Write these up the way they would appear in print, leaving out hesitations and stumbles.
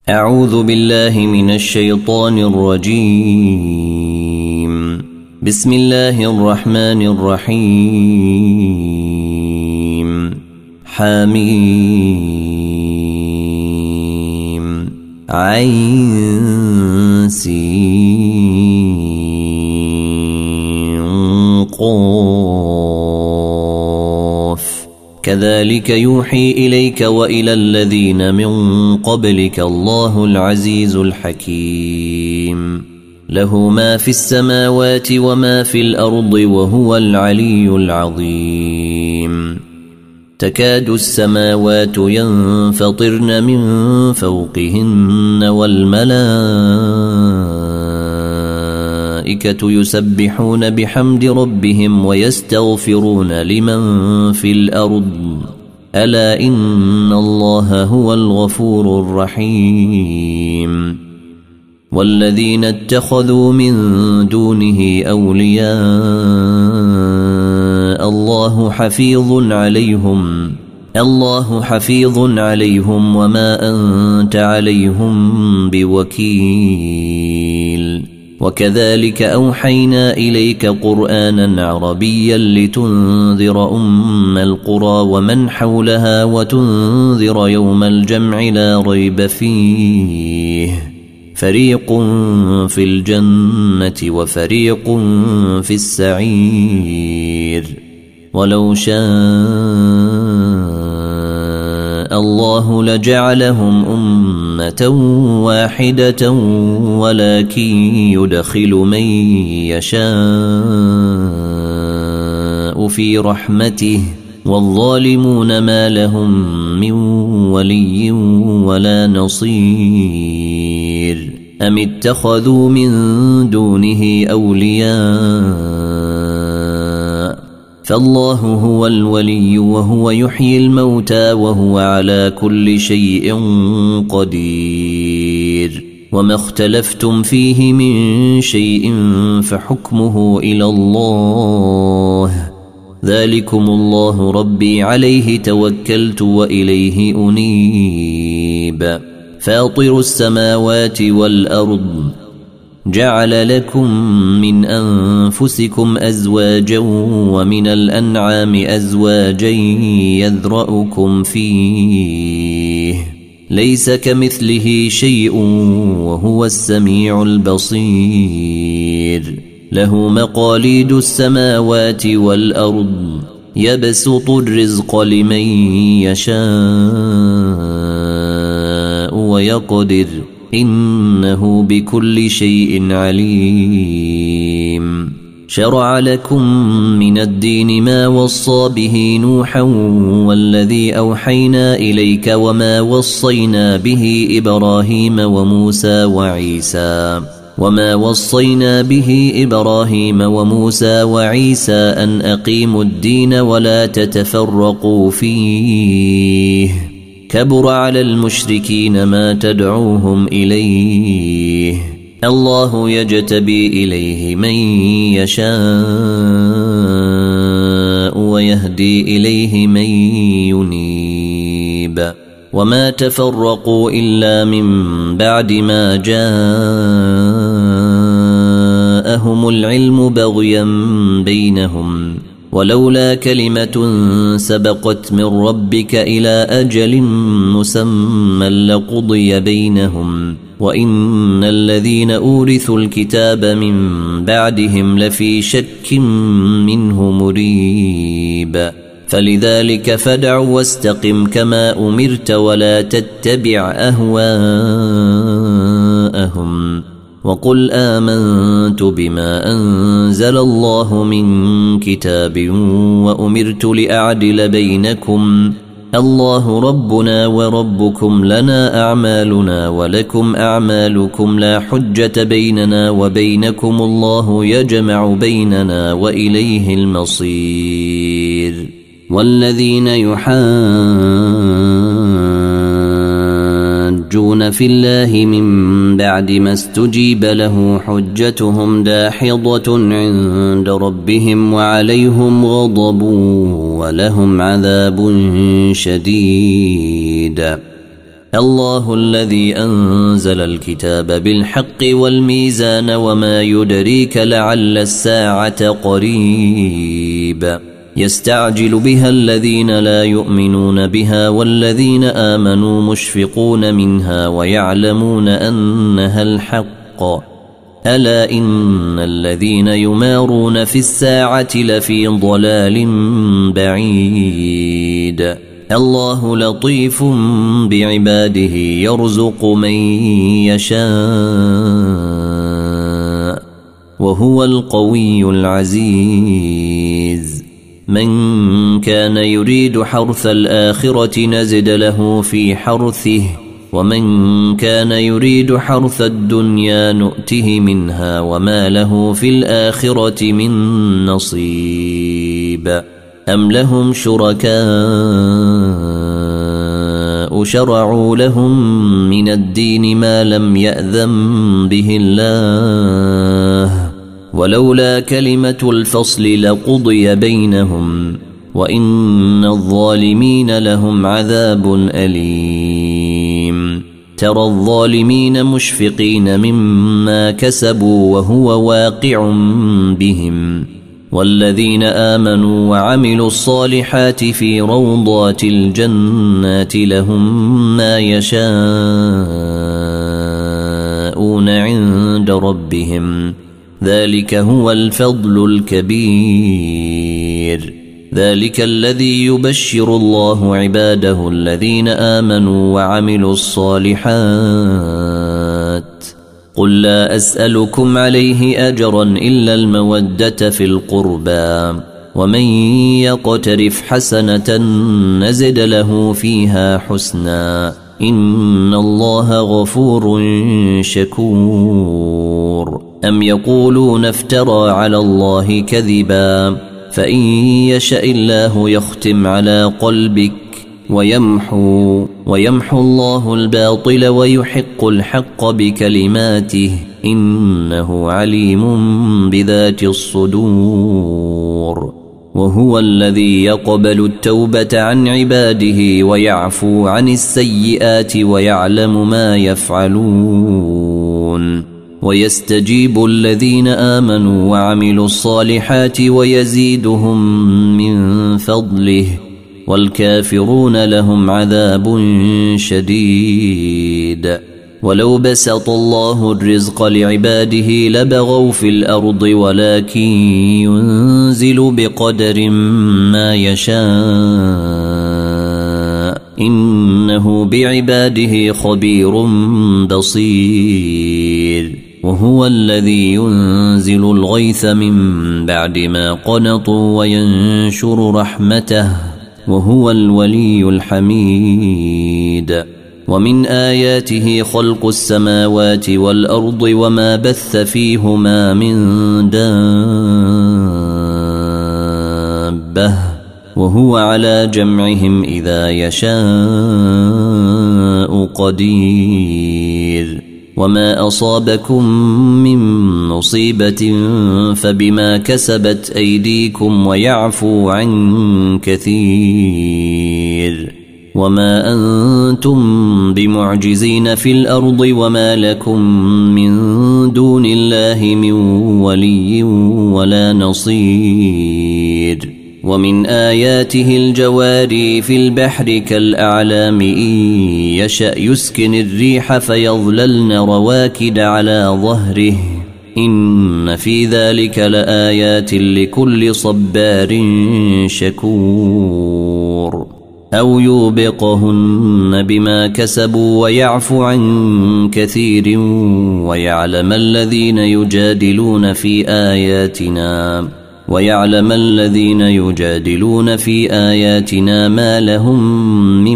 أعوذ بالله من الشيطان الرجيم. بسم الله الرحمن الرحيم. حميم عين سين قاف كذلك يوحي إليك وإلى الذين من قبلك الله العزيز الحكيم. له ما في السماوات وما في الأرض وهو العلي العظيم. تكاد السماوات ينفطرن من فوقهن والملائكة يسبحون بحمد ربهم ويستغفرون لمن في الأرض ألا إن الله هو الغفور الرحيم. والذين اتخذوا من دونه أولياء الله حفيظ عليهم وما أنت عليهم بوكيل. وكذلك أوحينا إليك قرآنا عربيا لتنذر أم القرى ومن حولها وتنذر يوم الجمع لا ريب فيه فريق في الجنة وفريق في السعير. ولو شاء الله لجعلهم أمة واحدة ولكن يدخل من يشاء في رحمته والظالمون ما لهم من ولي ولا نصير. أم اتخذوا من دونه أولياء فالله هو الولي وهو يحيي الموتى وهو على كل شيء قدير. وما اختلفتم فيه من شيء فحكمه إلى الله ذلكم الله ربي عليه توكلت وإليه أنيب. فاطر السماوات والأرض جعل لكم من أنفسكم أزواجا ومن الأنعام أزواجا يذرأكم فيه ليس كمثله شيء وهو السميع البصير. له مقاليد السماوات والأرض يبسط الرزق لمن يشاء ويقدر إنه بكل شيء عليم. شرع لكم من الدين ما وصى به نوحا والذي أوحينا إليك وما وصينا به إبراهيم وموسى وعيسى أن أقيموا الدين ولا تتفرقوا فيه كبر على المشركين ما تدعوهم إليه الله يجتبي إليه من يشاء ويهدي إليه من ينيب. وما تفرقوا إلا من بعد ما جاءهم العلم بغيا بينهم ولولا كلمة سبقت من ربك إلى أجل مسمى لقضي بينهم وإن الذين أورثوا الكتاب من بعدهم لفي شك منه مريب. فلذلك فادع واستقم كما أمرت ولا تتبع أهواءهم وقل آمنت بما أنزل الله من كتاب وأمرت لأعدل بينكم الله ربنا وربكم لنا أعمالنا ولكم أعمالكم لا حجة بيننا وبينكم الله يجمع بيننا وإليه المصير. والذين يحاجون في الله من بعد ما استجيب له حجتهم داحضة عند ربهم وعليهم غضب ولهم عذاب شديد. الله الذي أنزل الكتاب بالحق والميزان وما يدريك لعل الساعة قريب يستعجل بها الذين لا يؤمنون بها والذين آمنوا مشفقون منها ويعلمون أنها الحق ألا إن الذين يمارون في الساعة لفي ضلال بعيد الله لطيف بعباده يرزق من يشاء وهو القوي العزيز من كان يريد حرث الآخرة نزد له في حرثه ومن كان يريد حرث الدنيا نؤته منها وما له في الآخرة من نصيب أم لهم شركاء شرعوا لهم من الدين ما لم يأذن به الله ولولا كلمة الفصل لقضي بينهم وإن الظالمين لهم عذاب أليم ترى الظالمين مشفقين مما كسبوا وهو واقع بهم والذين آمنوا وعملوا الصالحات في روضات الجنات لهم ما يشاءون عند ربهم ذلك هو الفضل الكبير ذلك الذي يبشر الله عباده الذين آمنوا وعملوا الصالحات قل لا أسألكم عليه أجرا إلا المودة في القربى ومن يقترف حسنة نزد له فيها حسنا إن الله غفور شكور أم يقولون افترى على الله كذبا فإن يشاء الله يختم على قلبك ويمحو الله الباطل ويحق الحق بكلماته إنه عليم بذات الصدور وهو الذي يقبل التوبة عن عباده ويعفو عن السيئات ويعلم ما يفعلون ويستجيب الذين آمنوا وعملوا الصالحات ويزيدهم من فضله والكافرون لهم عذاب شديد ولو بسط الله الرزق لعباده لبغوا في الأرض ولكن ينزل بقدر ما يشاء إنه بعباده خبير بصير وهو الذي ينزل الغيث من بعد ما قنطوا وينشر رحمته وهو الولي الحميد ومن آياته خلق السماوات والأرض وما بث فيهما من دابة وهو على جمعهم إذا يشاء قدير وما أصابكم من مصيبة فبما كسبت أيديكم ويعفو عن كثير وما أنتم بمعجزين في الأرض وما لكم من دون الله من ولي ولا نصير ومن آياته الجواري في البحر كالأعلام إن يشأ يسكن الريح فيظللن رواكد على ظهره إن في ذلك لآيات لكل صبار شكور أو يوبقهن بما كسبوا ويعفو عن كثير ويعلم الذين يجادلون في آياتنا ما لهم من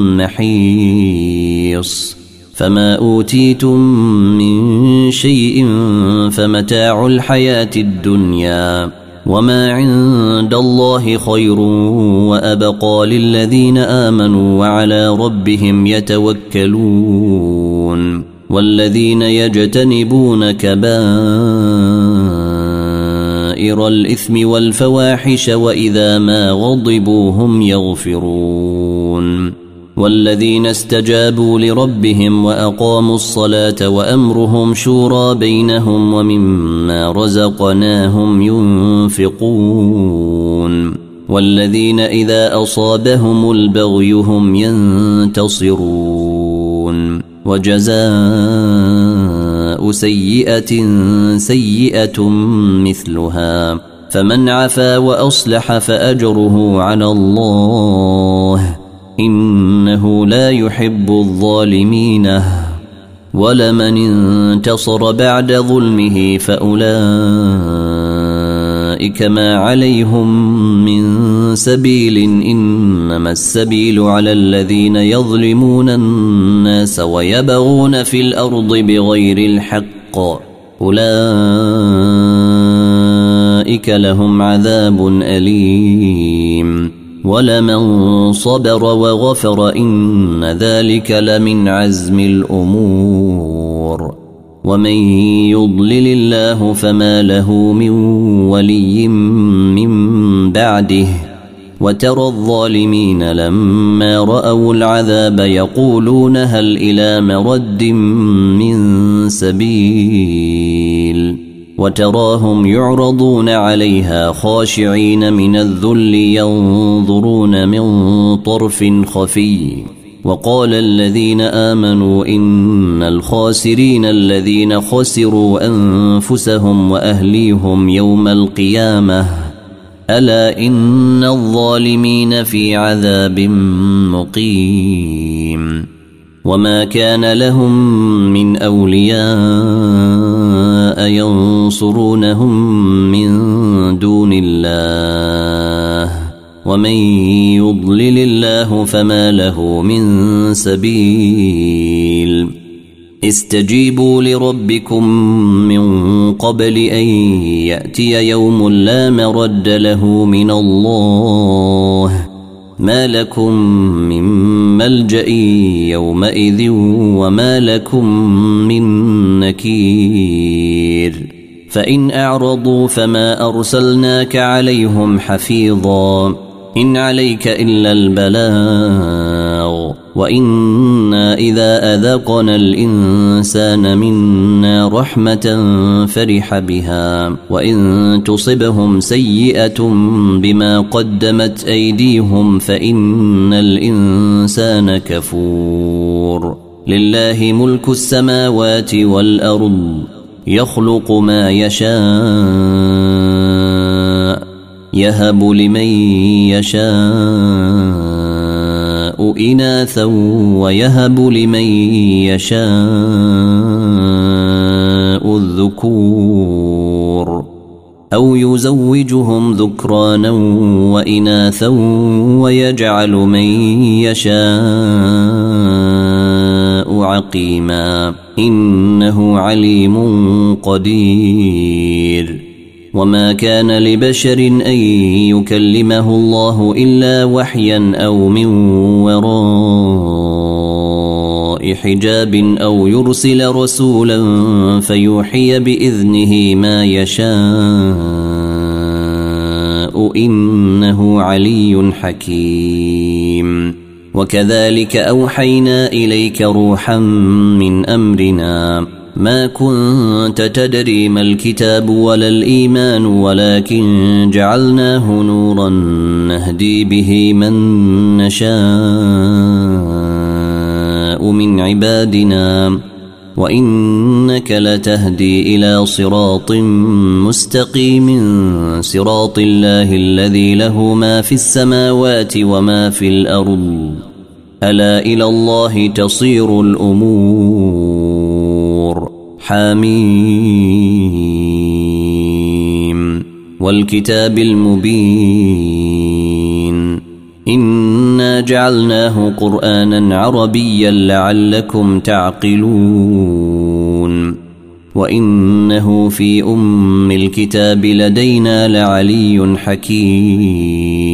محيص فما أوتيتم من شيء فمتاع الحياة الدنيا وما عند الله خير وأبقى للذين آمنوا وعلى ربهم يتوكلون والذين يجتنبون كبائر الإثم والفواحش وإذا ما غضبوا هم يغفرون والذين استجابوا لربهم وأقاموا الصلاة وأمرهم شورى بينهم ومما رزقناهم ينفقون والذين إذا أصابهم البغي هم ينتصرون وجزاء سيئة سيئة مثلها فمن عفا وأصلح فأجره على الله إنه لا يحب الظالمين ولمن انتصر بعد ظلمه فأولئك ما عليهم من سبيل إنما السبيل على الذين يظلمون الناس ويبغون في الأرض بغير الحق أولئك لهم عذاب أليم ولمن صبر وغفر إن ذلك لمن عزم الأمور ومن يضلل الله فما له من ولي من بعده وترى الظالمين لما رأوا العذاب يقولون هل إلى مرد من سبيل وتراهم يعرضون عليها خاشعين من الذل ينظرون من طرف خفي وقال الذين آمنوا إن الخاسرين الذين خسروا أنفسهم وأهليهم يوم القيامة ألا إن الظالمين في عذاب مقيم وما كان لهم من أولياء ينصرونهم من دون الله ومن يضلل الله فما له من سبيل استجيبوا لربكم من قبل أن يأتي يوم لا مرد له من الله ما لكم من ملجأ يومئذ وما لكم من نكير فإن أعرضوا فما أرسلناك عليهم حفيظا إن عليك إلا البلاغ وإنا إذا أذقنا الإنسان منا رحمة فرح بها وإن تصبهم سيئة بما قدمت أيديهم فإن الإنسان كفور لله ملك السماوات والأرض يخلق ما يشاء يهب لمن يشاء إناثا ويهب لمن يشاء الذكور أو يزوجهم ذكرانا وإناثا ويجعل من يشاء عقيما إنه عليم قدير وما كان لبشر أن يكلمه الله إلا وحيا أو من وراء حجاب أو يرسل رسولا فيوحي بإذنه ما يشاء إنه علي حكيم وكذلك أوحينا إليك روحا من أمرنا ما كنت تدري ما الكتاب ولا الإيمان ولكن جعلناه نورا نهدي به من نشاء من عبادنا وإنك لتهدي إلى صراط مستقيم صراط الله الذي له ما في السماوات وما في الأرض ألا إلى الله تصير الأمور حميم والكتاب المبين إنا جعلناه قرآنا عربيا لعلكم تعقلون وإنه في أم الكتاب لدينا لعلي حكيم